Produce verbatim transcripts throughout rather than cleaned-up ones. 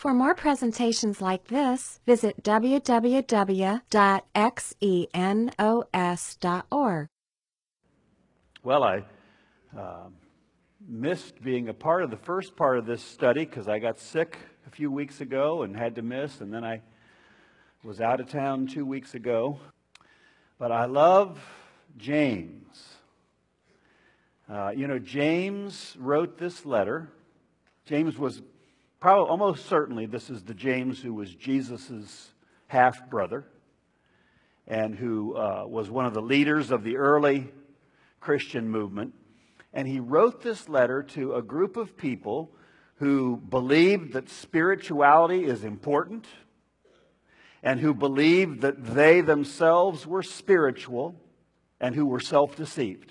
For more presentations like this, visit w w w dot xenos dot org. Well, I uh, missed being a part of the first part of this study because I got sick a few weeks ago and had to miss, and then I was out of town two weeks ago. But I love James. Uh, you know, James wrote this letter. James was probably, almost certainly, this is the James who was Jesus's half-brother and who uh, was one of the leaders of the early Christian movement. And he wrote this letter to a group of people who believed that spirituality is important and who believed that they themselves were spiritual and who were self-deceived.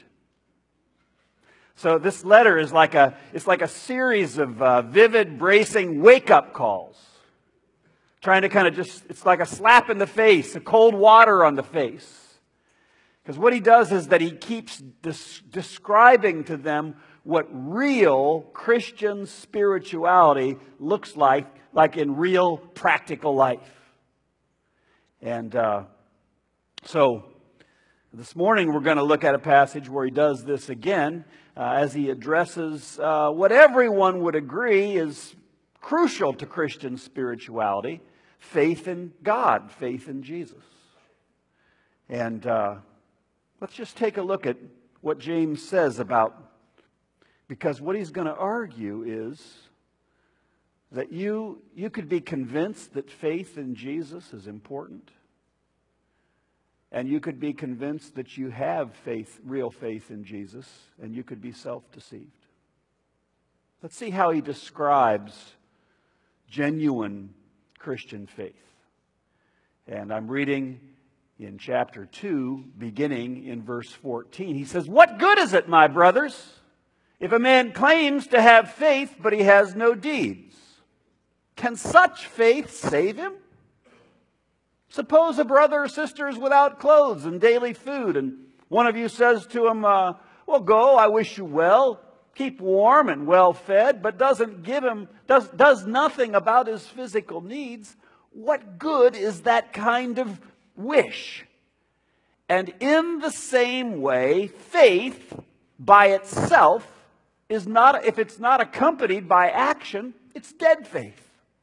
So this letter is like a, it's like a series of uh, vivid, bracing wake-up calls. Trying to kind of just, it's like a slap in the face, a cold water on the face. Because what he does is that he keeps des- describing to them what real Christian spirituality looks like, like in real practical life. And uh, so this morning we're going to look at a passage where he does this again uh, as he addresses uh, what everyone would agree is crucial to Christian spirituality: faith in God, faith in Jesus. And uh, let's just take a look at what James says about, because what he's going to argue is that you, you could be convinced that faith in Jesus is important. And you could be convinced that you have faith, real faith in Jesus, and you could be self-deceived. Let's see how he describes genuine Christian faith. And I'm reading in chapter two, beginning in verse fourteen. He says, "What good is it, my brothers, if a man claims to have faith, but he has no deeds? Can such faith save him? Suppose a brother or sister is without clothes and daily food, and one of you says to him, uh, well, go, I wish you well, keep warm and well fed, but doesn't give him, does, does nothing about his physical needs. What good is that kind of wish? And in the same way, faith by itself is not, if it's not accompanied by action, it's dead faith.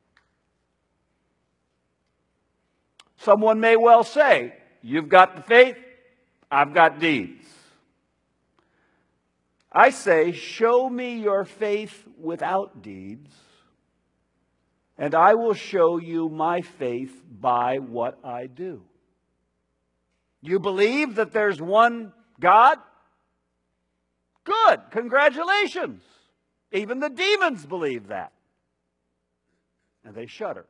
Someone may well say, you've got the faith, I've got deeds. I say, show me your faith without deeds, and I will show you my faith by what I do. You believe that there's one God? Good, congratulations. Even the demons believe that. And they shudder.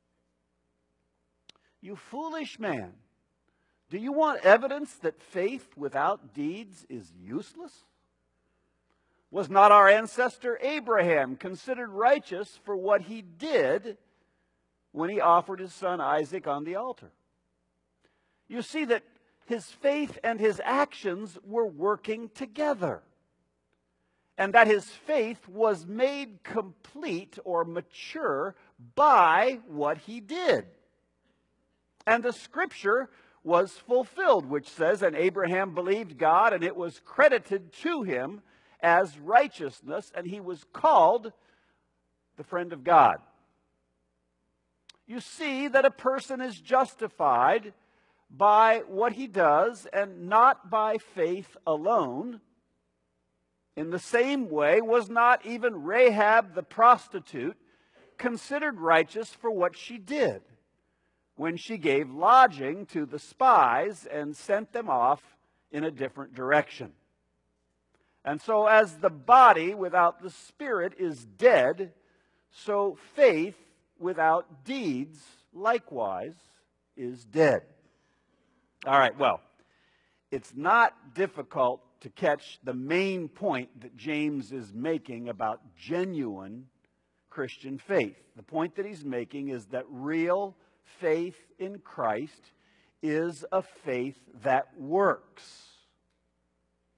You foolish man, do you want evidence that faith without deeds is useless? Was not our ancestor Abraham considered righteous for what he did when he offered his son Isaac on the altar? You see that his faith and his actions were working together, and that his faith was made complete or mature by what he did. And the scripture was fulfilled, which says, and Abraham believed God, and it was credited to him as righteousness, and he was called the friend of God. You see that a person is justified by what he does and not by faith alone. In the same way, was not even Rahab the prostitute considered righteous for what she did, when she gave lodging to the spies and sent them off in a different direction. And so as the body without the spirit is dead, so faith without deeds likewise is dead." All right, well, it's not difficult to catch the main point that James is making about genuine Christian faith. The point that he's making is that real faith in Christ is a faith that works,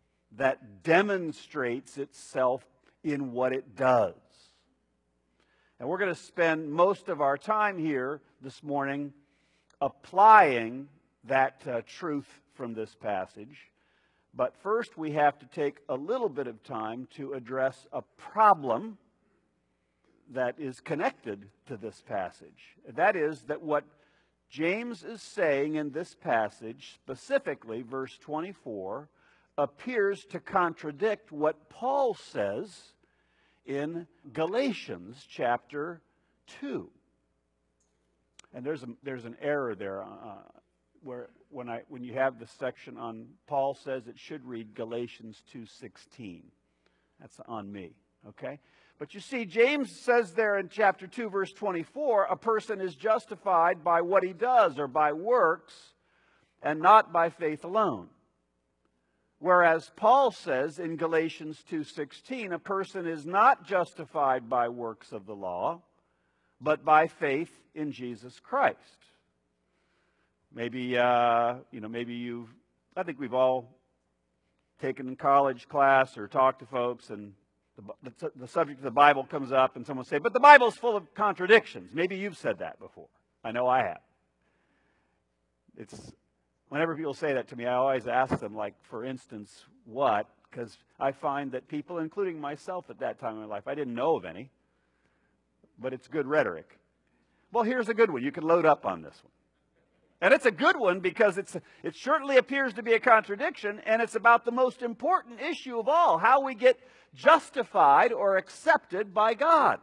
that demonstrates itself in what it does. And we're going to spend most of our time here this morning applying that uh, truth from this passage. But first we have to take a little bit of time to address a problem that is connected to this passage. That is that what James is saying in this passage, specifically verse twenty-four, appears to contradict what Paul says in Galatians chapter two. And there's a, there's an error there uh, where when I when you have the section on Paul says it should read Galatians two sixteen. That's on me, okay? But you see, James says there in chapter two, verse twenty-four, a person is justified by what he does or by works and not by faith alone. Whereas Paul says in Galatians two sixteen, a person is not justified by works of the law, but by faith in Jesus Christ. Maybe, uh, you know, maybe you've, I think we've all taken in college class or talked to folks and the, the, the subject of the Bible comes up and someone say, but the Bible's full of contradictions. Maybe you've said that before. I know I have. It's, whenever people say that to me, I always ask them, like, for instance, what? Because I find that people, including myself at that time in my life, I didn't know of any, but it's good rhetoric. Well, here's a good one. You can load up on this one. And it's a good one because it's, it certainly appears to be a contradiction, and it's about the most important issue of all, how we get justified or accepted by God.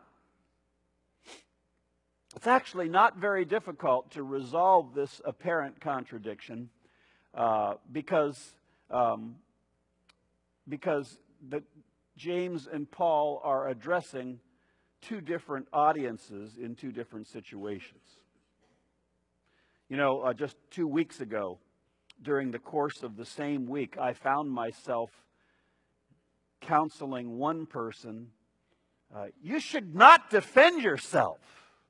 It's actually not very difficult to resolve this apparent contradiction uh, because, um, because the, James and Paul are addressing two different audiences in two different situations. You know, uh, just two weeks ago, during the course of the same week, I found myself counseling one person, uh, you should not defend yourself.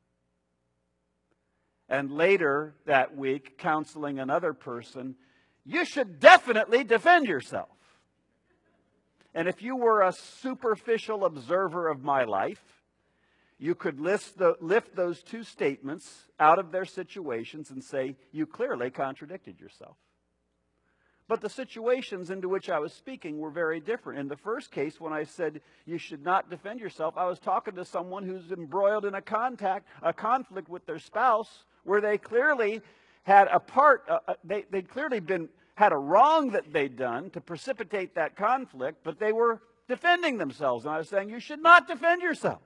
And later that week, counseling another person, you should definitely defend yourself. And if you were a superficial observer of my life, you could list the, lift those two statements out of their situations and say, you clearly contradicted yourself. But the situations into which I was speaking were very different. In the first case, when I said you should not defend yourself, I was talking to someone who's embroiled in a contact, a conflict with their spouse, where they clearly had a part, uh, they, they'd clearly been, had a wrong that they'd done to precipitate that conflict, but they were defending themselves. And I was saying, you should not defend yourself.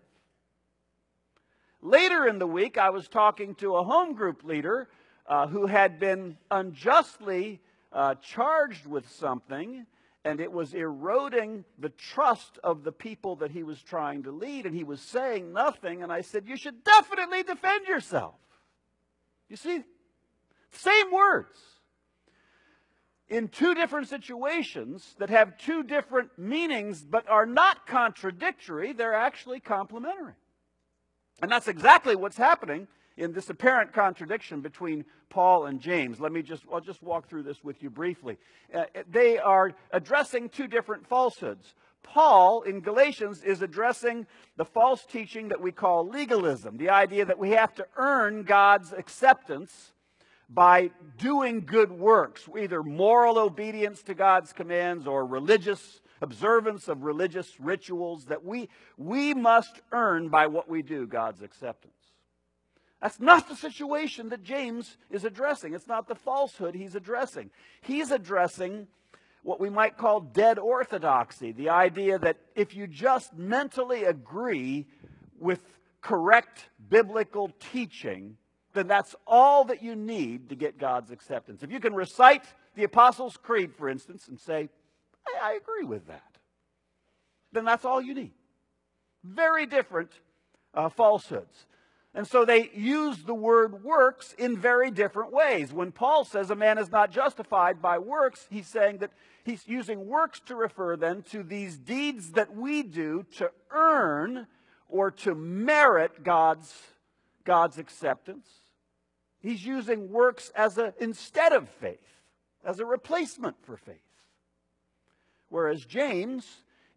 Later in the week, I was talking to a home group leader uh, who had been unjustly uh, charged with something, and it was eroding the trust of the people that he was trying to lead, and he was saying nothing, and I said, you should definitely defend yourself. You see, same words. In two different situations that have two different meanings but are not contradictory, they're actually complementary. And that's exactly what's happening in this apparent contradiction between Paul and James. Let me just, I'll just walk through this with you briefly. Uh, they are addressing two different falsehoods. Paul, in Galatians, is addressing the false teaching that we call legalism, the idea that we have to earn God's acceptance by doing good works, either moral obedience to God's commands or religious observance of religious rituals, that we, we must earn by what we do God's acceptance. That's not the situation that James is addressing. It's not the falsehood he's addressing. He's addressing what we might call dead orthodoxy, the idea that if you just mentally agree with correct biblical teaching, then that's all that you need to get God's acceptance. If you can recite the Apostles' Creed, for instance, and say, I, I agree with that, then that's all you need. Very different uh, falsehoods. And so they use the word works in very different ways. When Paul says a man is not justified by works, he's saying that he's using works to refer then to these deeds that we do to earn or to merit God's, God's acceptance. He's using works as a, instead of faith, as a replacement for faith. Whereas James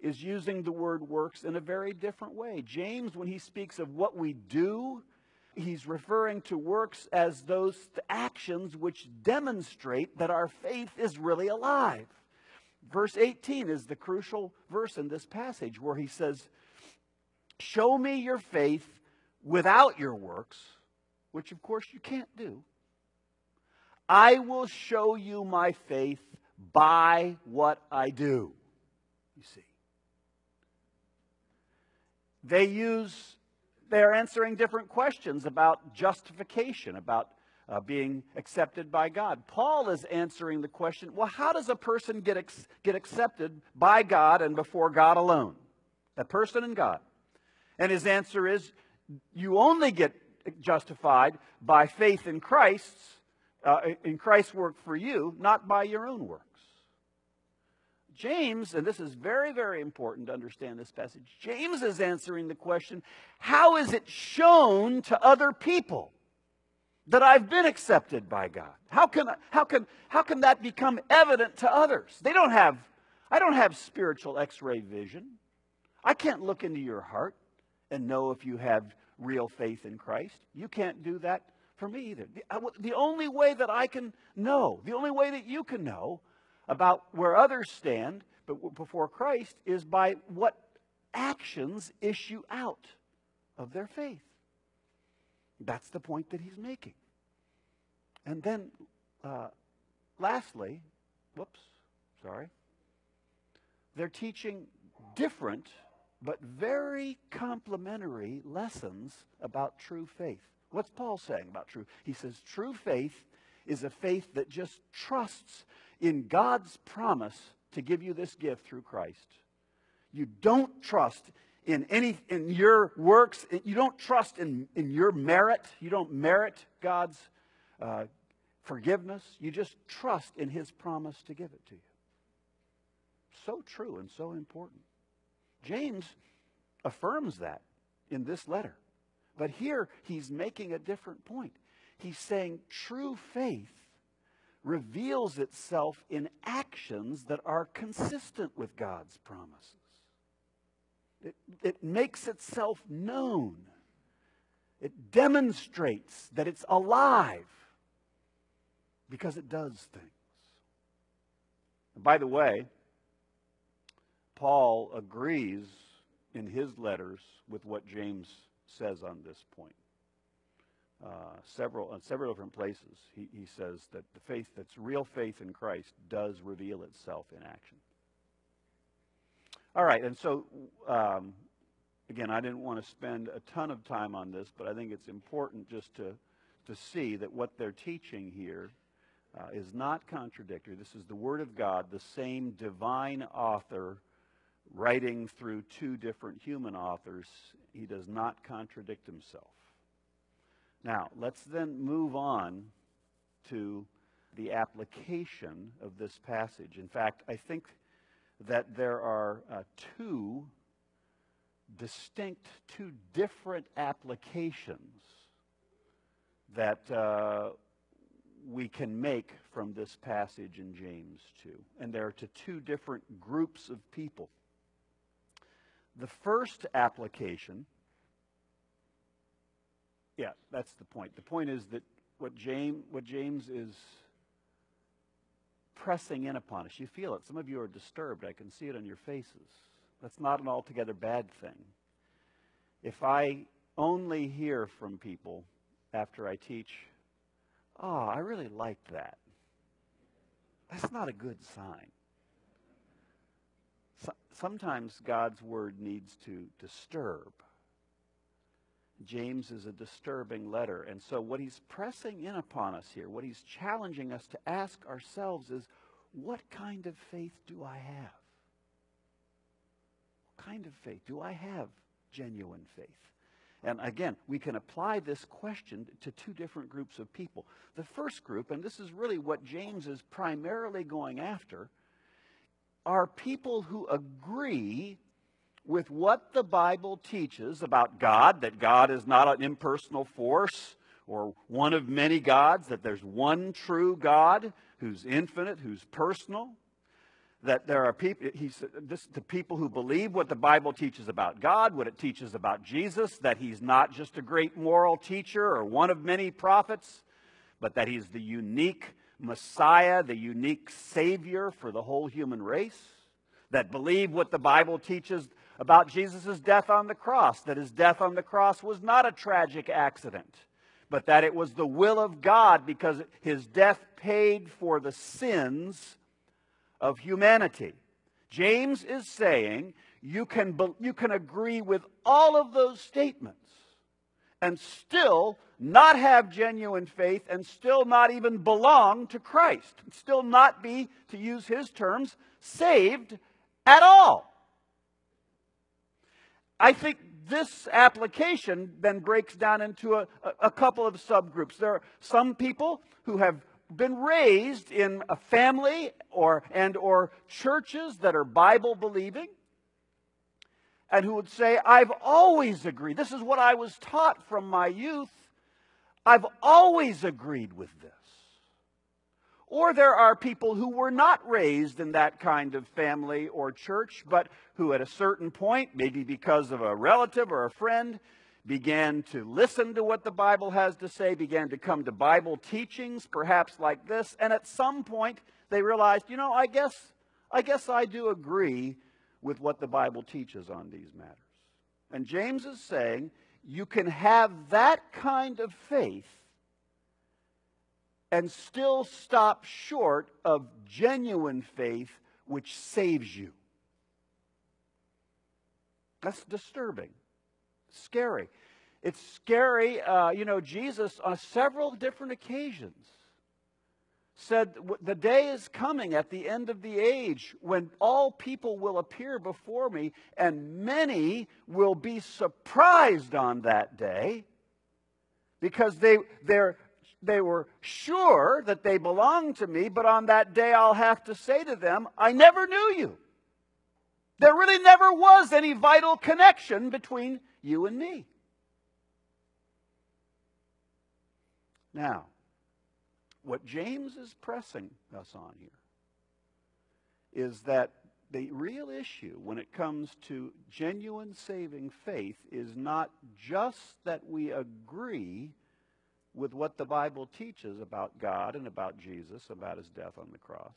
is using the word works in a very different way. James, when he speaks of what we do, he's referring to works as those actions which demonstrate that our faith is really alive. Verse eighteen is the crucial verse in this passage where he says, show me your faith without your works, which of course you can't do. I will show you my faith by what I do. You see. They use, they're answering different questions about justification, about uh, being accepted by God. Paul is answering the question, well, how does a person get, ex- get accepted by God and before God alone? A person and God. And his answer is, you only get justified by faith in Christ's, uh, in Christ's work for you, not by your own works. James, and this is very, very important to understand this passage, James is answering the question, how is it shown to other people that I've been accepted by God? How can, how can, how can that become evident to others? They don't have, I don't have spiritual x-ray vision. I can't look into your heart and know if you have real faith in Christ. You can't do that for me either. The, the only way that I can know, the only way that you can know about where others stand but before Christ is by what actions issue out of their faith. That's the point that he's making. And then, uh, lastly, whoops, sorry, they're teaching different but very complementary lessons about true faith. What's Paul saying about true? He says true faith is a faith that just trusts in God's promise to give you this gift through Christ. You don't trust in any in your works. You don't trust in, in your merit. You don't merit God's uh, forgiveness. You just trust in His promise to give it to you. So true and so important. James affirms that in this letter. But here he's making a different point. He's saying true faith reveals itself in actions that are consistent with God's promises. It, it makes itself known. It demonstrates that it's alive because it does things. And by the way, Paul agrees in his letters with what James says on this point. Uh, several, on several different places, he, he says that the faith that's real faith in Christ does reveal itself in action. All right, and so, um, again, I didn't want to spend a ton of time on this, but I think it's important just to, to see that what they're teaching here uh, is not contradictory. This is the Word of God, the same divine author writing through two different human authors. He does not contradict himself. Now, let's then move on to the application of this passage. In fact, I think that there are uh, two distinct, two different applications that uh, we can make from this passage in James two. And they're to two different groups of people. The first application, yeah, that's the point. The point is that what James, what James is pressing in upon us, you feel it. Some of you are disturbed. I can see it on your faces. That's not an altogether bad thing. If I only hear from people after I teach, oh, I really liked that, that's not a good sign. So, sometimes God's word needs to disturb. James is a disturbing letter. And so what he's pressing in upon us here, what he's challenging us to ask ourselves is, what kind of faith do I have? What kind of faith? Do I have genuine faith? And again, we can apply this question to two different groups of people. The first group, and this is really what James is primarily going after, are people who agree with what the Bible teaches about God, that God is not an impersonal force or one of many gods, that there's one true God who's infinite, who's personal. that there are people, he said, this, the people who believe what the Bible teaches about God, what it teaches about Jesus, that he's not just a great moral teacher or one of many prophets, but that he's the unique Messiah, the unique Savior for the whole human race, that believe what the Bible teaches about Jesus' death on the cross, that his death on the cross was not a tragic accident, but that it was the will of God because his death paid for the sins of humanity. James is saying you can, you can agree with all of those statements and still not have genuine faith and still not even belong to Christ, still not be, to use his terms, saved at all. I think this application then breaks down into a, a couple of subgroups. There are some people who have been raised in a family or and or churches that are Bible believing, and who would say, I've always agreed. This is what I was taught from my youth. I've always agreed with this. Or there are people who were not raised in that kind of family or church, but who at a certain point, maybe because of a relative or a friend, began to listen to what the Bible has to say, began to come to Bible teachings, perhaps like this, and at some point they realized, you know, I guess, I guess I do agree with what the Bible teaches on these matters. And James is saying you can have that kind of faith and still stop short of genuine faith which saves you. That's disturbing. Scary. It's scary. Uh, you know, Jesus on several different occasions said the day is coming at the end of the age when all people will appear before me, and many will be surprised on that day because they they're they were sure that they belonged to me, but on that day I'll have to say to them, I never knew you. There really never was any vital connection between you and me. Now, what James is pressing us on here is that the real issue when it comes to genuine saving faith is not just that we agree with what the Bible teaches about God and about Jesus, about his death on the cross,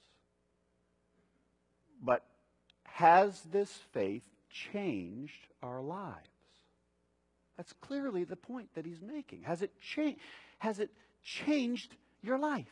but has this faith changed our lives? That's clearly the point that he's making. Has it changed? Has it changed your life?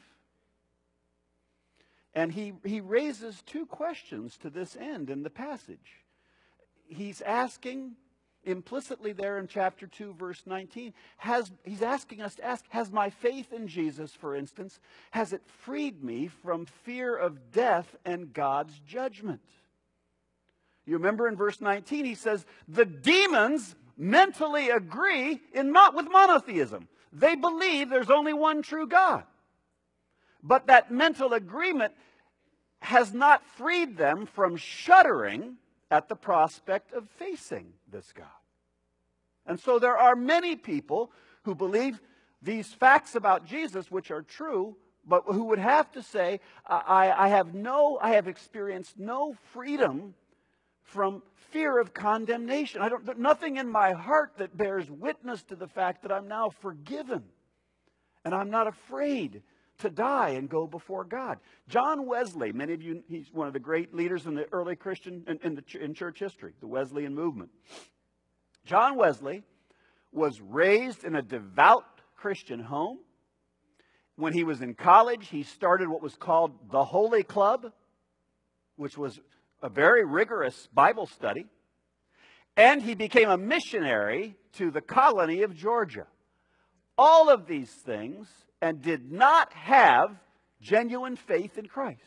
And he, he raises two questions to this end in the passage. He's asking implicitly there in chapter two, verse nineteen, has, he's asking us to ask, has my faith in Jesus, for instance, has it freed me from fear of death and God's judgment? You remember in verse nineteen, he says, the demons mentally agree in not with monotheism. They believe there's only one true God. But that mental agreement has not freed them from shuddering at the prospect of facing this God. And so there are many people who believe these facts about Jesus, which are true, but who would have to say, I, I have no, I have experienced no freedom from fear of condemnation. I don't, nothing in my heart that bears witness to the fact that I'm now forgiven. And I'm not afraid to die and go before God. John Wesley, many of you, he's one of the great leaders in the early Christian, in, in, the, in church history, the Wesleyan movement. John Wesley was raised in a devout Christian home. When he was in college, he started what was called the Holy Club, which was a very rigorous Bible study. And he became a missionary to the colony of Georgia. All of these things, and did not have genuine faith in Christ.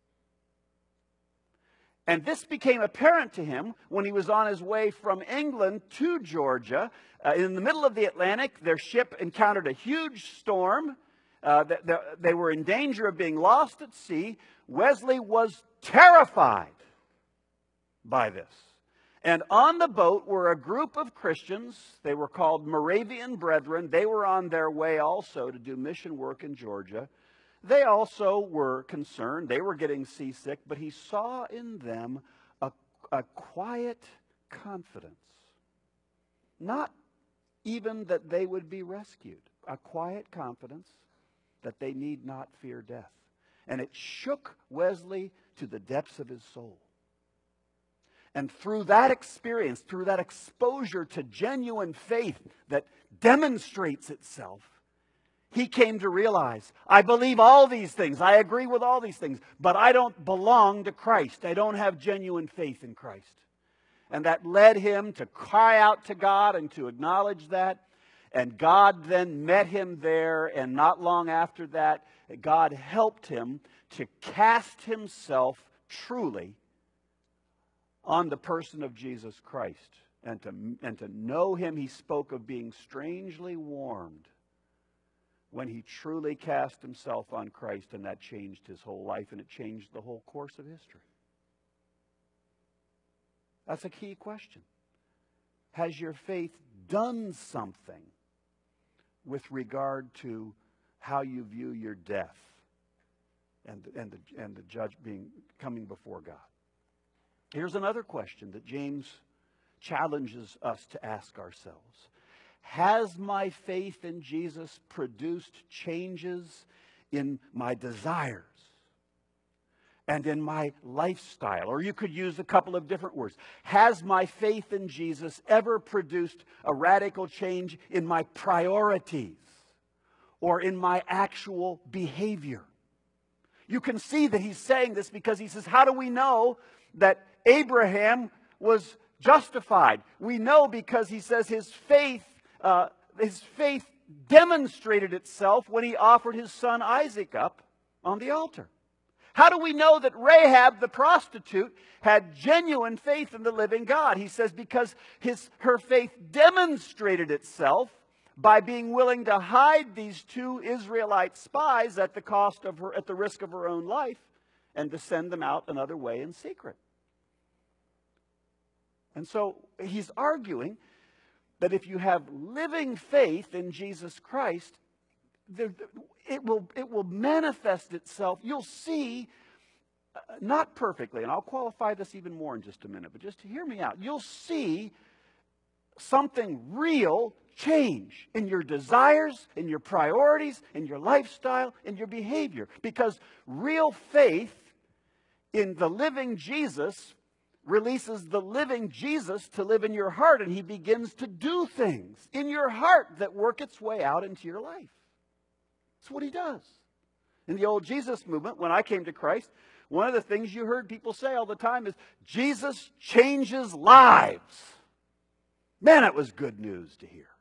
And this became apparent to him when he was on his way from England to Georgia. Uh, in the middle of the Atlantic, their ship encountered a huge storm. Uh, they, they were in danger of being lost at sea. Wesley was terrified by this. And on the boat were a group of Christians. They were called Moravian Brethren. They were on their way also to do mission work in Georgia. they also were concerned. They were getting seasick, but he saw in them a, a quiet confidence. Not even that they would be rescued. A quiet confidence that they need not fear death. And it shook Wesley to the depths of his soul. And through that experience, through that exposure to genuine faith that demonstrates itself, he came to realize, I believe all these things, I agree with all these things, but I don't belong to Christ. I don't have genuine faith in Christ. And that led him to cry out to God and to acknowledge that. And God then met him there, and not long after that, God helped him to cast himself truly on the person of Jesus Christ. And to, and to know him, he spoke of being strangely warmed when he truly cast himself on Christ, and that changed his whole life, and it changed the whole course of history. That's a key question. Has your faith done something with regard to how you view your death and, and, the, and the judge being coming before God? Here's another question that James challenges us to ask ourselves. Has my faith in Jesus produced changes in my desires and in my lifestyle? Or you could use a couple of different words. Has my faith in Jesus ever produced a radical change in my priorities or in my actual behavior? You can see that he's saying this because he says, how do we know that Abraham was justified? We know because he says his faith, uh, his faith demonstrated itself when he offered his son Isaac up on the altar. How do we know that Rahab the prostitute had genuine faith in the living God? He says because his, her faith demonstrated itself by being willing to hide these two Israelite spies at the cost of her, at the risk of her own life, and to send them out another way in secret. And so he's arguing that if you have living faith in Jesus Christ, it will, it will manifest itself. You'll see, uh, not perfectly, and I'll qualify this even more in just a minute, but just to hear me out. You'll see something real change in your desires, in your priorities, in your lifestyle, in your behavior. Because real faith in the living Jesus releases the living Jesus to live in your heart, and he begins to do things in your heart that work its way out into your life. That's what he does. In the old Jesus movement, when I came to Christ, one of the things you heard people say all the time is, Jesus changes lives. Man, it was good news to hear.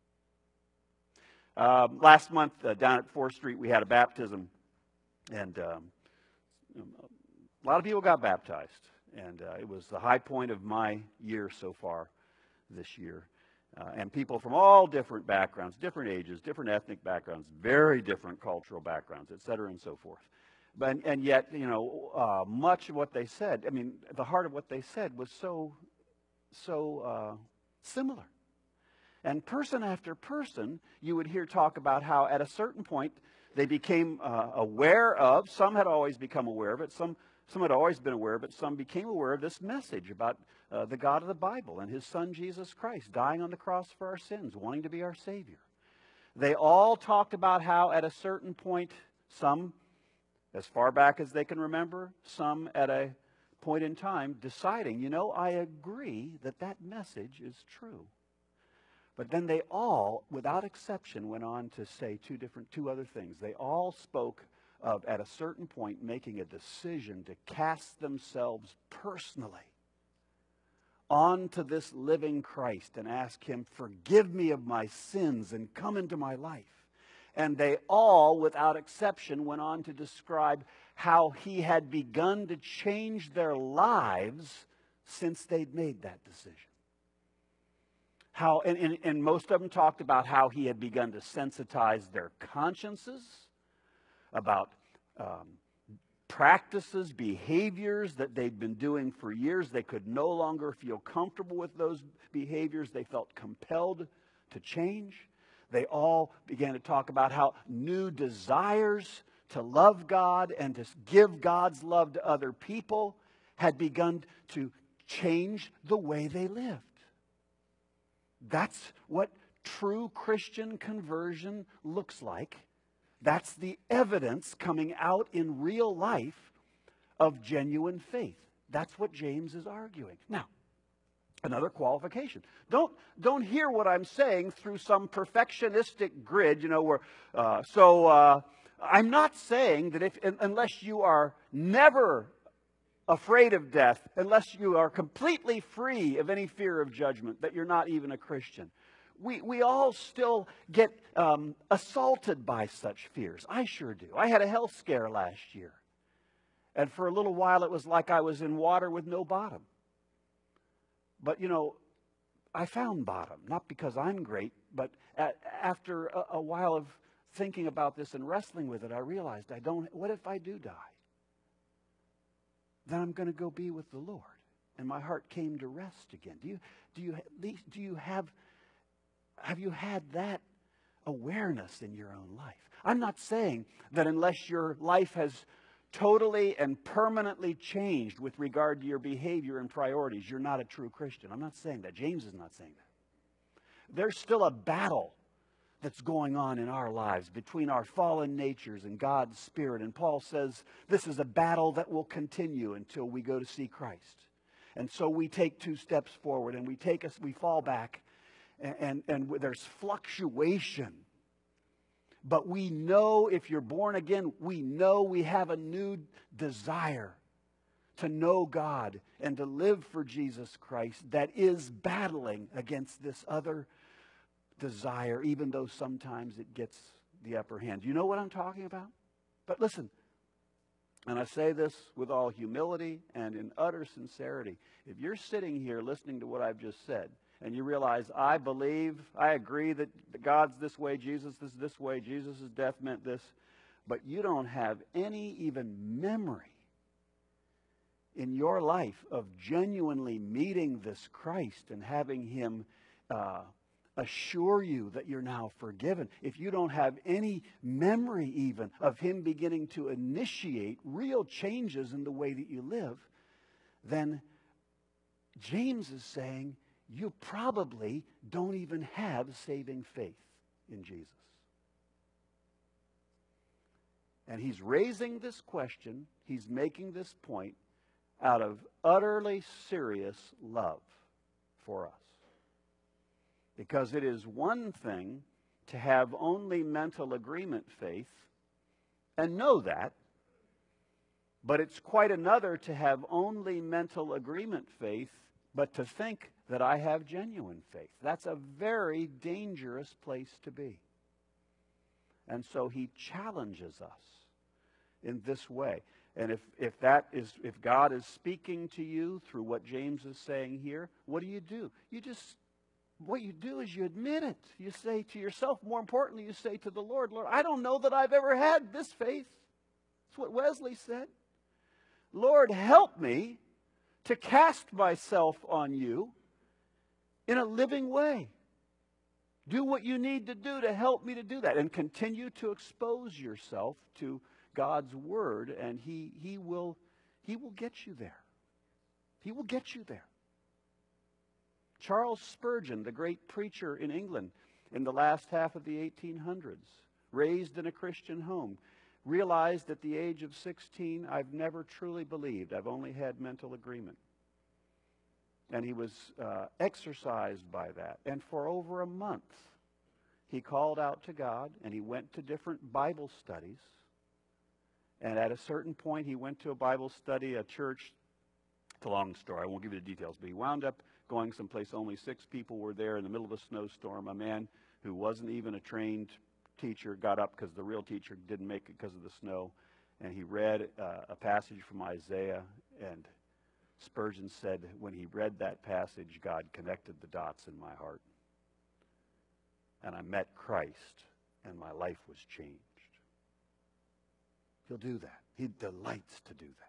Um, last month, uh, down at fourth Street, we had a baptism, and um, a lot of people got baptized. And uh, it was the high point of my year so far this year. Uh, and people from all different backgrounds, different ages, different ethnic backgrounds, very different cultural backgrounds, et cetera, and so forth. But, and yet, you know, uh, much of what they said, I mean, the heart of what they said was so, so uh, similar. And person after person, you would hear talk about how at a certain point they became uh, aware of, some had always become aware of it, some Some had always been aware of it. Some became aware of this message about uh, the God of the Bible and his son Jesus Christ dying on the cross for our sins, wanting to be our Savior. They all talked about how at a certain point, some as far back as they can remember, some at a point in time deciding, you know, I agree that that message is true. But then they all, without exception, went on to say two different, two other things. They all spoke of, at a certain point, making a decision to cast themselves personally onto this living Christ and ask him, forgive me of my sins and come into my life. And they all, without exception, went on to describe how he had begun to change their lives since they'd made that decision. How, and, and, and most of them talked about how he had begun to sensitize their consciences about um, practices, behaviors that they'd been doing for years. They could no longer feel comfortable with those behaviors. They felt compelled to change. They all began to talk about how new desires to love God and to give God's love to other people had begun to change the way they lived. That's what true Christian conversion looks like. That's the evidence coming out in real life of genuine faith. That's what James is arguing. Now, another qualification. Don't, don't hear what I'm saying through some perfectionistic grid, you know, where, uh, so uh, I'm not saying that if, unless you are never afraid of death, unless you are completely free of any fear of judgment, that you're not even a Christian. We, we all still get um, assaulted by such fears. I sure do. I had a health scare last year. And for a little while it was like I was in water with no bottom. But, you know, I found bottom. Not because I'm great, but a- after a, a while of thinking about this and wrestling with it, I realized I don't, what if I do die? Then I'm going to go be with the Lord. And my heart came to rest again. Do you, do you, at least, do you have... Have you had that awareness in your own life? I'm not saying that unless your life has totally and permanently changed with regard to your behavior and priorities, you're not a true Christian. I'm not saying that. James is not saying that. There's still a battle that's going on in our lives between our fallen natures and God's Spirit. And Paul says this is a battle that will continue until we go to see Christ. And so we take two steps forward and we take us, we fall back. And, and, and there's fluctuation. But we know if you're born again, we know we have a new desire to know God and to live for Jesus Christ that is battling against this other desire, even though sometimes it gets the upper hand. Do you know what I'm talking about? But listen, and I say this with all humility and in utter sincerity. If you're sitting here listening to what I've just said, and you realize, I believe, I agree that God's this way, Jesus is this way, Jesus' death meant this, but you don't have any even memory in your life of genuinely meeting this Christ and having Him uh, assure you that you're now forgiven. If you don't have any memory even of Him beginning to initiate real changes in the way that you live, then James is saying, you probably don't even have saving faith in Jesus. And he's raising this question, he's making this point out of utterly serious love for us. Because it is one thing to have only mental agreement faith and know that, but it's quite another to have only mental agreement faith but to think that I have genuine faith. That's a very dangerous place to be. And so he challenges us in this way. And if, if that is, if God is speaking to you through what James is saying here, what do you do? You just, what you do is you admit it. You say to yourself, more importantly, you say to the Lord, Lord, I don't know that I've ever had this faith. That's what Wesley said. Lord, help me to cast myself on you in a living way. Do what you need to do to help me to do that. And continue to expose yourself to God's Word, and He, he, will, he will get you there. He will get you there. Charles Spurgeon, the great preacher in England in the last half of the eighteen hundreds, raised in a Christian home, realized at the age of sixteen, I've never truly believed. I've only had mental agreement. And he was uh, exercised by that. And for over a month, he called out to God, and he went to different Bible studies. And at a certain point, he went to a Bible study, a church. It's a long story. I won't give you the details. But he wound up going someplace only six people were there in the middle of a snowstorm. A man who wasn't even a trained teacher got up because the real teacher didn't make it because of the snow. And he read uh, a passage from Isaiah. And Spurgeon said, when he read that passage, God connected the dots in my heart. And I met Christ, and my life was changed. He'll do that. He delights to do that.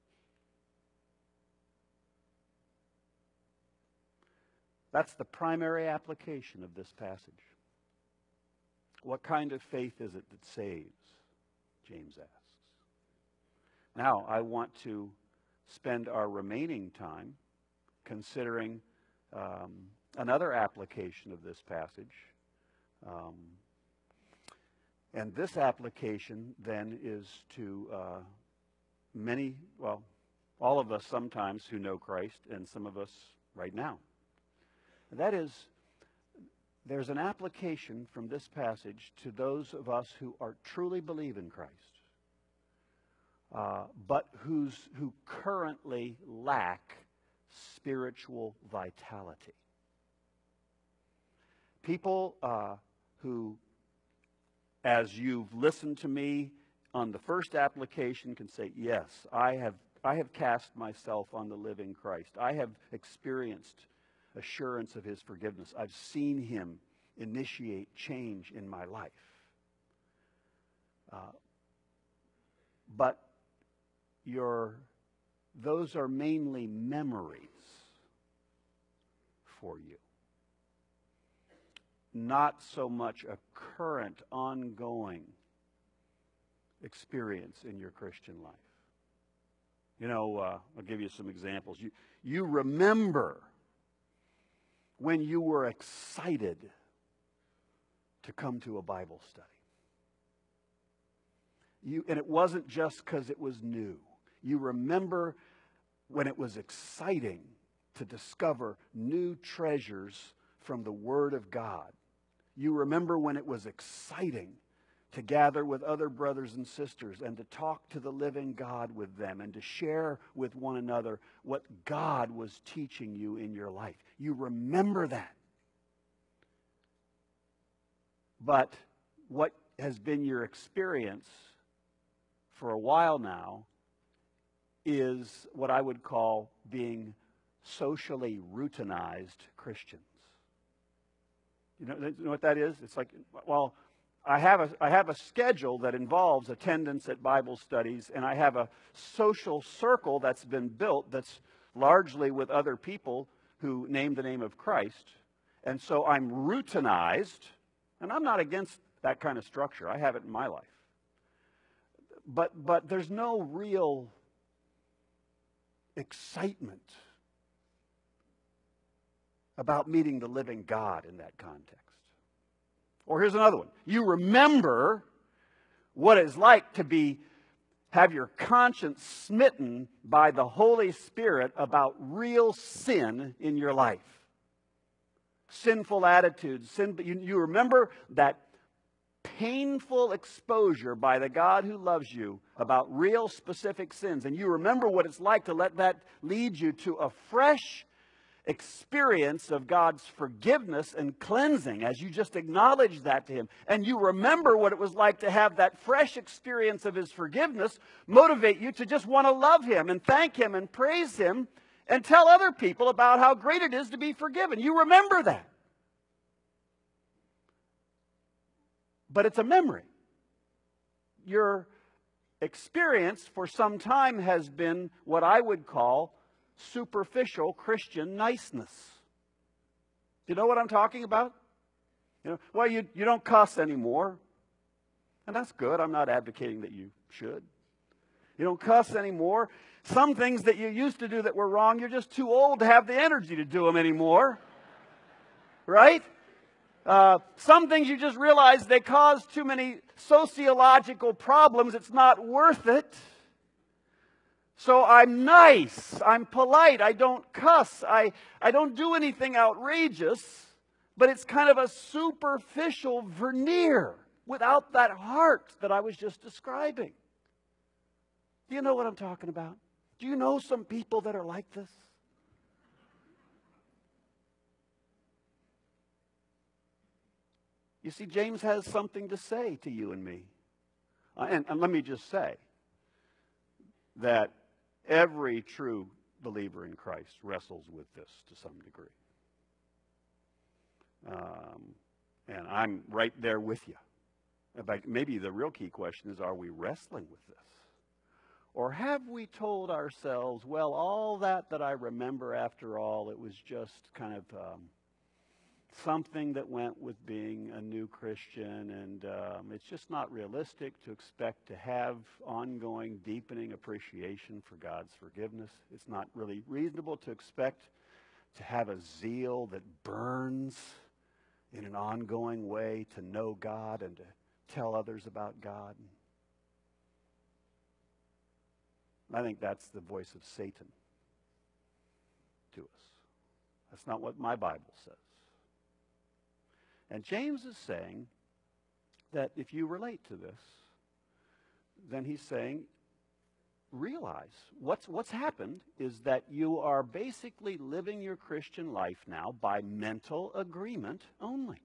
That's the primary application of this passage. What kind of faith is it that saves? James asks. Now, I want to spend our remaining time considering um, another application of this passage. Um, and this application then is to uh, many, well, all of us sometimes who know Christ, and some of us right now. And that is, there's an application from this passage to those of us who are truly believe in Christ, uh, but who's, who currently lack spiritual vitality. People uh, who, as you've listened to me on the first application, can say, yes, I have, I have cast myself on the living Christ. I have experienced assurance of his forgiveness. I've seen him initiate change in my life. Uh, but your, those are mainly memories for you, not so much a current, ongoing experience in your Christian life. You know, uh, I'll give you some examples. You, you remember when you were excited to come to a Bible study. You, and it wasn't just because it was new. You remember when it was exciting to discover new treasures from the Word of God. You remember when it was exciting to gather with other brothers and sisters and to talk to the living God with them and to share with one another what God was teaching you in your life. You remember that. But what has been your experience for a while now is what I would call being socially routinized Christians. You know, you know what that is? It's like, well, I have a I have a schedule that involves attendance at Bible studies, and I have a social circle that's been built that's largely with other people who name the name of Christ. And so I'm routinized, and I'm not against that kind of structure. I have it in my life. But but there's no real excitement about meeting the living God in that context. Or here's another one. You remember what it's like to be have your conscience smitten by the Holy Spirit about real sin in your life. Sinful attitudes. Sin, you, you remember that painful exposure by the God who loves you about real specific sins. And you remember what it's like to let that lead you to a fresh experience of God's forgiveness and cleansing as you just acknowledge that to Him. And you remember what it was like to have that fresh experience of His forgiveness motivate you to just want to love Him and thank Him and praise Him and tell other people about how great it is to be forgiven. You remember that. But it's a memory. Your experience for some time has been what I would call superficial Christian niceness. You know what I'm talking about? You know, well, you, you don't cuss anymore. And that's good. I'm not advocating that you should. You don't cuss anymore. Some things that you used to do that were wrong, you're just too old to have the energy to do them anymore. Right? Uh, some things you just realize they cause too many sociological problems. It's not worth it. So I'm nice, I'm polite, I don't cuss, I, I don't do anything outrageous, but it's kind of a superficial veneer without that heart that I was just describing. Do you know what I'm talking about? Do you know some people that are like this? You see, James has something to say to you and me. Uh, and, and let me just say that every true believer in Christ wrestles with this to some degree. Um, and I'm right there with you. In fact, maybe the real key question is, are we wrestling with this? Or have we told ourselves, well, all that that I remember after all, it was just kind of, um, something that went with being a new Christian, and um, it's just not realistic to expect to have ongoing, deepening appreciation for God's forgiveness. It's not really reasonable to expect to have a zeal that burns in an ongoing way to know God and to tell others about God. I think that's the voice of Satan to us. That's not what my Bible says. And James is saying that if you relate to this, then he's saying, realize what's, what's happened is that you are basically living your Christian life now by mental agreement only.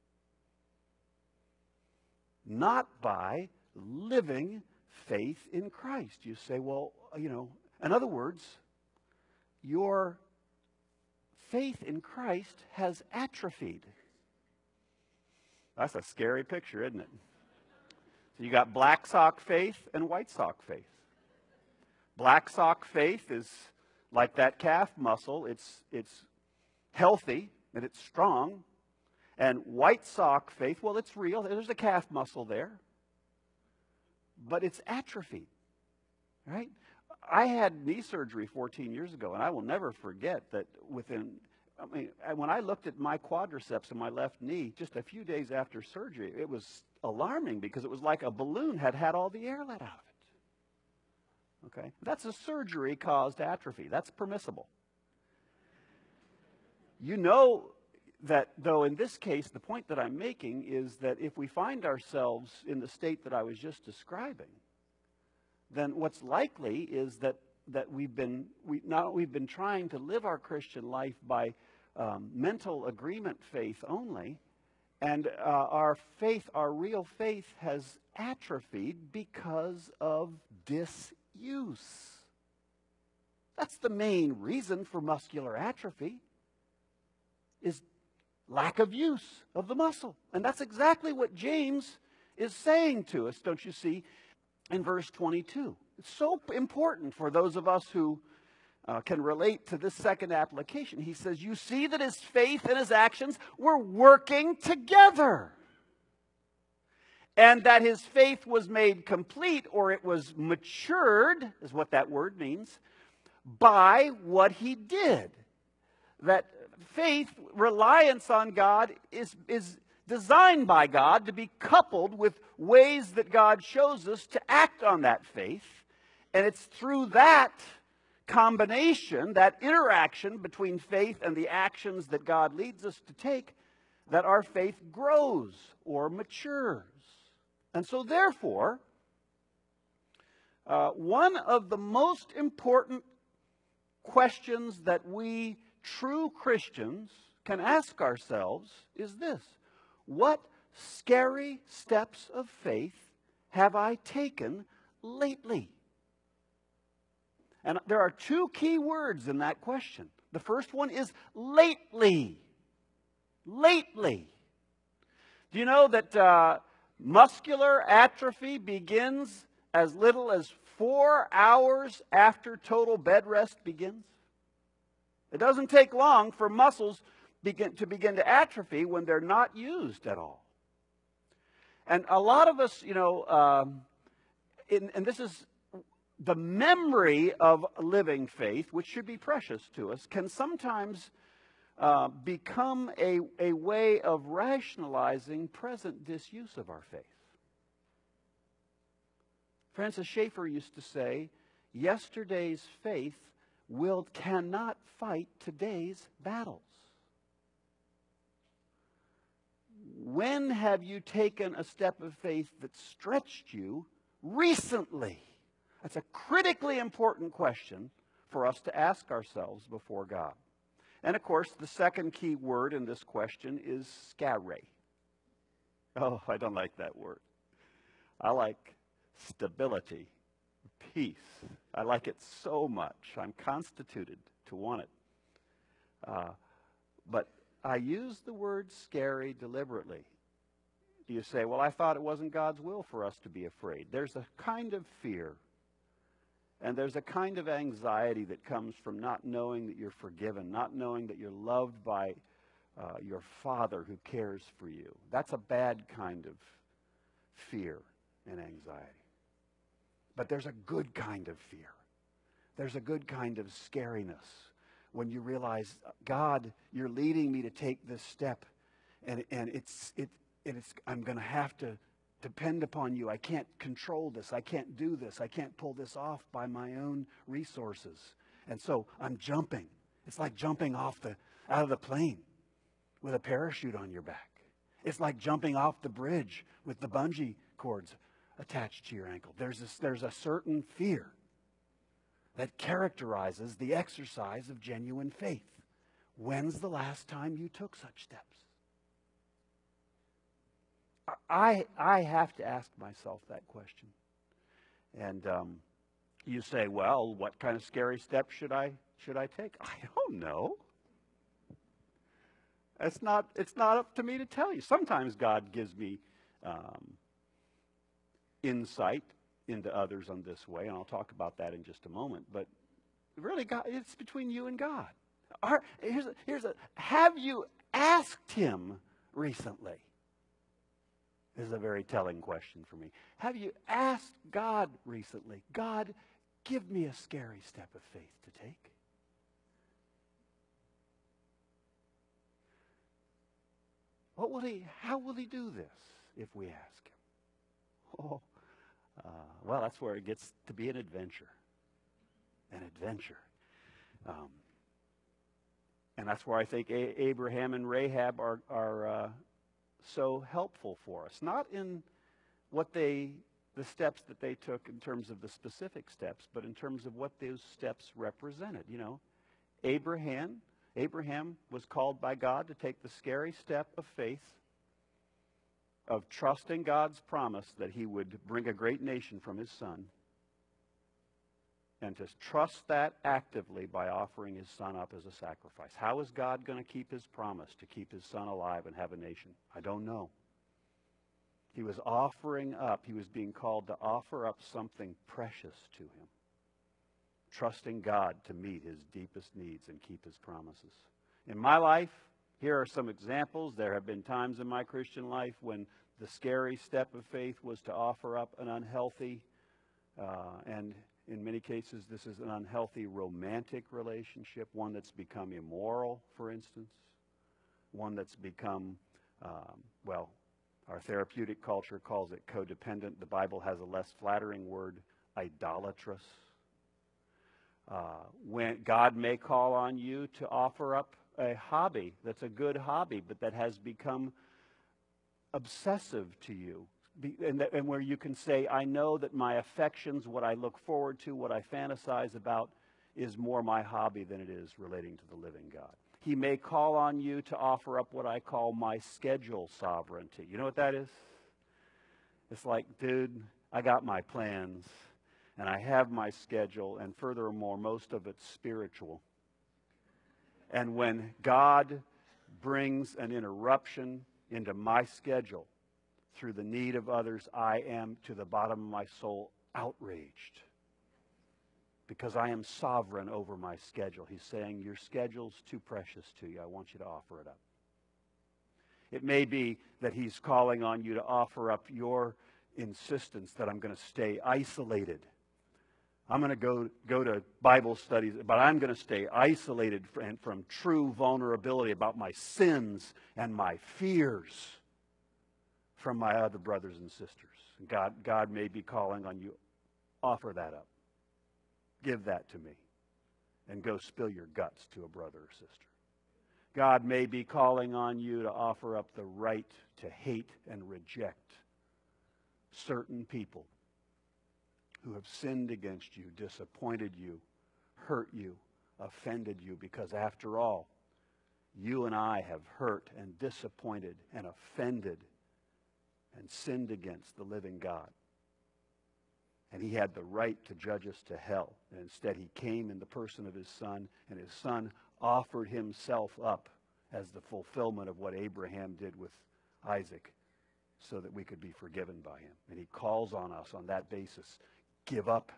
Not by living faith in Christ. You say, well, you know, in other words, your faith in Christ has atrophied. That's a scary picture, isn't it? So you got black sock faith and white sock faith. Black sock faith is like that calf muscle. It's, it's healthy and it's strong. And white sock faith, well, it's real. There's a calf muscle there. But it's atrophied, right? I had knee surgery fourteen years ago, and I will never forget that within... I mean, when I looked at my quadriceps in my left knee just a few days after surgery, it was alarming because it was like a balloon had had all the air let out of it. Okay? That's a surgery-caused atrophy. That's permissible. You know that, though, in this case, the point that I'm making is that if we find ourselves in the state that I was just describing, then what's likely is that that we've been we not we've been trying to live our Christian life by um, mental agreement faith only, and uh, our faith, our real faith, has atrophied because of disuse. That's the main reason for muscular atrophy, is lack of use of the muscle. And that's exactly what James is saying to us, don't you see, in verse twenty-two. It's so important for those of us who uh, can relate to this second application. He says, you see that his faith and his actions were working together. And that his faith was made complete, or it was matured, is what that word means, by what he did. That faith, reliance on God, is, is designed by God to be coupled with ways that God shows us to act on that faith. And it's through that combination, that interaction between faith and the actions that God leads us to take, that our faith grows or matures. And so therefore, uh, one of the most important questions that we true Christians can ask ourselves is this: what scary steps of faith have I taken lately? And there are two key words in that question. The first one is lately. Lately. Do you know that uh, muscular atrophy begins as little as four hours after total bed rest begins? It doesn't take long for muscles begin, to begin to atrophy when they're not used at all. And a lot of us, you know, um, in, and this is the memory of living faith, which should be precious to us, can sometimes uh, become a, a way of rationalizing present disuse of our faith. Francis Schaeffer used to say, yesterday's faith will cannot fight today's battles. When have you taken a step of faith that stretched you recently? That's a critically important question for us to ask ourselves before God. And of course, the second key word in this question is scare. Oh, I don't like that word. I like stability, peace. I like it so much. I'm constituted to want it. Uh, but I use the word scary deliberately. You say, well, I thought it wasn't God's will for us to be afraid. There's a kind of fear, and there's a kind of anxiety that comes from not knowing that you're forgiven, not knowing that you're loved by uh, your Father who cares for you. That's a bad kind of fear and anxiety. But there's a good kind of fear. There's a good kind of scariness when you realize, God, you're leading me to take this step, and and it's it and it's I'm going to have to depend upon you. I can't control this. I can't do this. I can't pull this off by my own resources. And so I'm jumping. It's like jumping off the out of the plane with a parachute on your back. It's like jumping off the bridge with the bungee cords attached to your ankle. There's a, there's a certain fear that characterizes the exercise of genuine faith. When's the last time you took such steps? I, I have to ask myself that question. And um, you say, well, what kind of scary steps should I should I take? I don't know. It's not, it's not up to me to tell you. Sometimes God gives me um, insight into others on this way, and I'll talk about that in just a moment. But really, God, it's between you and God. Are, here's a, here's a, have you asked Him recently? This is a very telling question for me. Have you asked God recently, God, give me a scary step of faith to take? What will he, how will He do this if we ask Him? Oh, uh, well, that's where it gets to be an adventure. An adventure. Um, and that's where I think A- Abraham and Rahab are, are uh, so helpful for us. Not in what they, the steps that they took in terms of the specific steps, but in terms of what those steps represented. You know, Abraham, Abraham was called by God to take the scary step of faith, of trusting God's promise that He would bring a great nation from his son, and to trust that actively by offering his son up as a sacrifice. How is God going to keep His promise to keep His son alive and have a nation? I don't know. He was offering up, he was being called to offer up something precious to Him, trusting God to meet his deepest needs and keep His promises. In my life, here are some examples. There have been times in my Christian life when the scary step of faith was to offer up an unhealthy, uh, and in many cases this is an unhealthy romantic relationship, one that's become immoral, for instance, one that's become, um, well, our therapeutic culture calls it codependent. The Bible has a less flattering word, idolatrous. Uh, when God may call on you to offer up a hobby that's a good hobby, but that has become obsessive to you, Be, and, that, and where you can say, I know that my affections, what I look forward to, what I fantasize about, is more my hobby than it is relating to the living God. He may call on you to offer up what I call my schedule sovereignty. You know what that is? It's like, dude, I got my plans, and I have my schedule, and furthermore, most of it's spiritual. And when God brings an interruption into my schedule through the need of others, I am, to the bottom of my soul, outraged. Because I am sovereign over my schedule. He's saying, your schedule's too precious to you. I want you to offer it up. It may be that He's calling on you to offer up your insistence that I'm going to stay isolated. I'm going to go go to Bible studies, but I'm going to stay isolated from, from true vulnerability about my sins and my fears from my other brothers and sisters. God, God may be calling on you, offer that up. Give that to me, and go spill your guts to a brother or sister. God may be calling on you to offer up the right to hate and reject certain people who have sinned against you, disappointed you, hurt you, offended you, because after all, you and I have hurt and disappointed and offended and sinned against the living God. And He had the right to judge us to hell. And instead He came in the person of His Son, and His Son offered Himself up as the fulfillment of what Abraham did with Isaac, so that we could be forgiven by Him. And He calls on us on that basis. Give up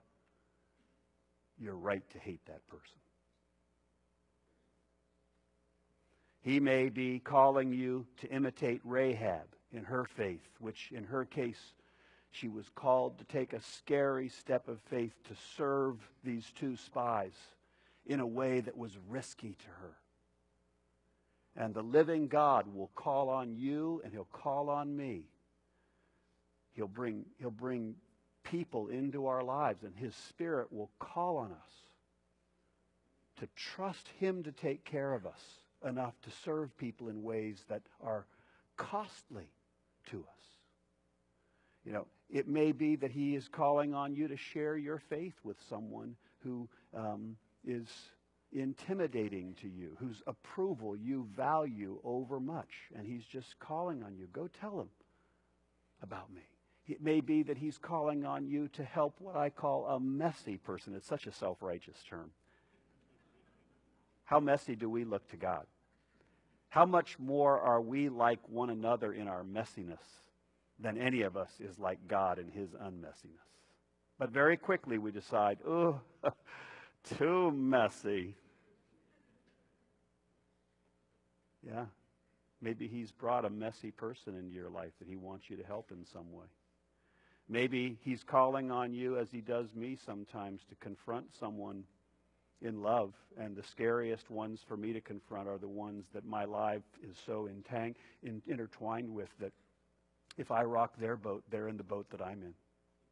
your right to hate that person. He may be calling you to imitate Rahab in her faith, which in her case, she was called to take a scary step of faith to serve these two spies in a way that was risky to her. And the living God will call on you, and He'll call on me. He'll bring, He'll bring people into our lives, and His Spirit will call on us to trust Him to take care of us enough to serve people in ways that are costly to us. You know, it may be that He is calling on you to share your faith with someone who um, is intimidating to you, whose approval you value over much, and He's just calling on you. Go tell him about me. It may be that He's calling on you to help what I call a messy person. It's such a self-righteous term. How messy do we look to God? How much more are we like one another in our messiness than any of us is like God in His unmessiness? But very quickly we decide, oh, too messy. Yeah, maybe He's brought a messy person into your life that He wants you to help in some way. Maybe He's calling on you, as He does me sometimes, to confront someone in love, and the scariest ones for me to confront are the ones that my life is so entang- in, intertwined with that if I rock their boat, they're in the boat that I'm in.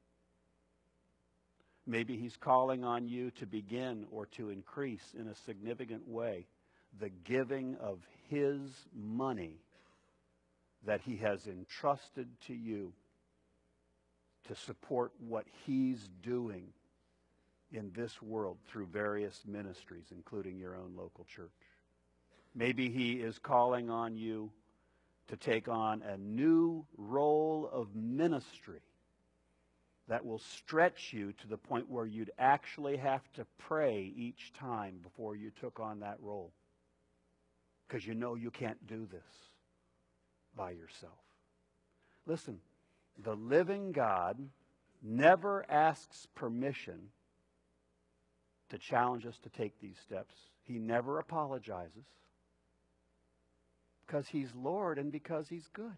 Maybe He's calling on you to begin or to increase in a significant way the giving of His money that He has entrusted to you to support what He's doing in this world through various ministries, including your own local church. Maybe He is calling on you to take on a new role of ministry that will stretch you to the point where you'd actually have to pray each time before you took on that role, because you know you can't do this by yourself. Listen, the living God never asks permission to challenge us to take these steps. He never apologizes, because He's Lord and because He's good.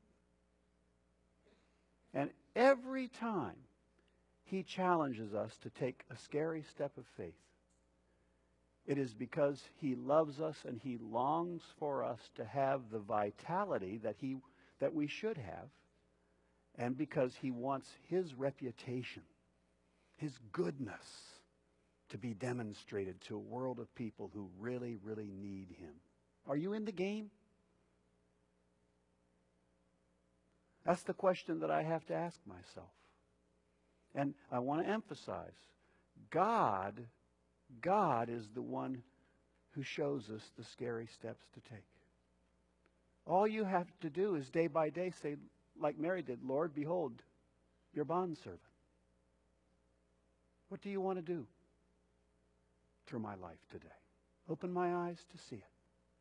And every time He challenges us to take a scary step of faith, it is because He loves us and He longs for us to have the vitality that He that we should have, and because He wants His reputation, His goodness, to be demonstrated to a world of people who really, really need Him. Are you in the game? That's the question that I have to ask myself. And I want to emphasize, God, God is the one who shows us the scary steps to take. All you have to do is day by day say, like Mary did, Lord, behold, your bondservant. What do you want to do through my life today? Open my eyes to see it.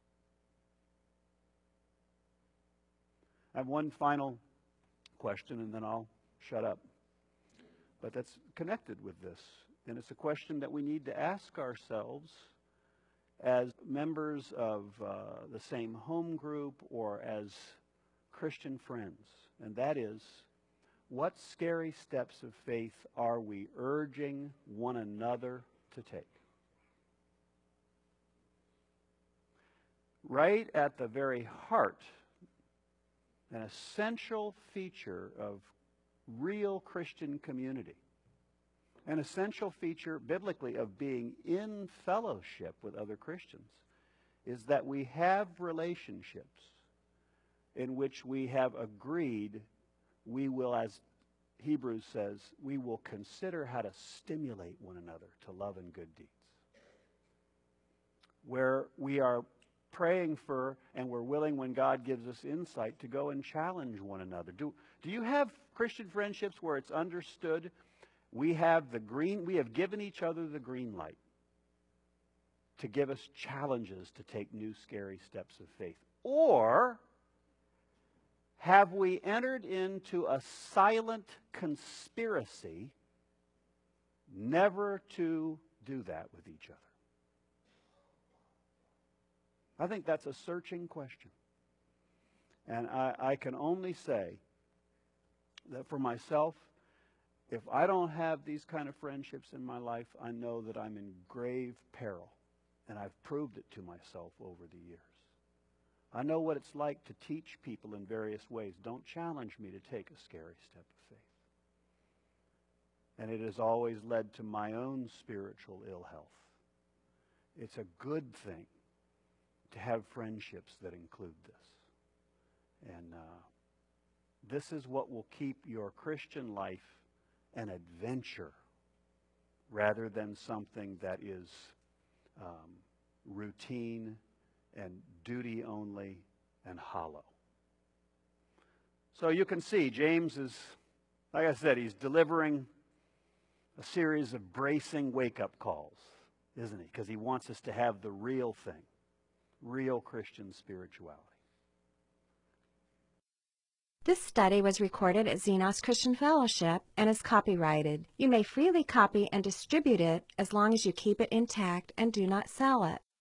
I have one final question, and then I'll shut up. But that's connected with this. And it's a question that we need to ask ourselves as members of uh, the same home group or as Christian friends. And that is, what scary steps of faith are we urging one another to take? Right at the very heart, an essential feature of real Christian community, an essential feature biblically of being in fellowship with other Christians, is that we have relationships in which we have agreed we will, as Hebrews says, we will consider how to stimulate one another to love and good deeds. Where we are praying for, and we're willing, when God gives us insight, to go and challenge one another. Do, do you have Christian friendships where it's understood we have the green, we have given each other the green light to give us challenges to take new scary steps of faith? Or have we entered into a silent conspiracy never to do that with each other? I think that's a searching question. And I, I can only say that for myself, if I don't have these kind of friendships in my life, I know that I'm in grave peril. And I've proved it to myself over the years. I know what it's like to teach people in various ways. Don't challenge me to take a scary step of faith. And it has always led to my own spiritual ill health. It's a good thing to have friendships that include this. And uh, this is what will keep your Christian life an adventure rather than something that is um, routine and duty only and hollow. So you can see James is, like I said, he's delivering a series of bracing wake-up calls, isn't he? Because he wants us to have the real thing, real Christian spirituality. This study was recorded at Xenos Christian Fellowship and is copyrighted. You may freely copy and distribute it as long as you keep it intact and do not sell it.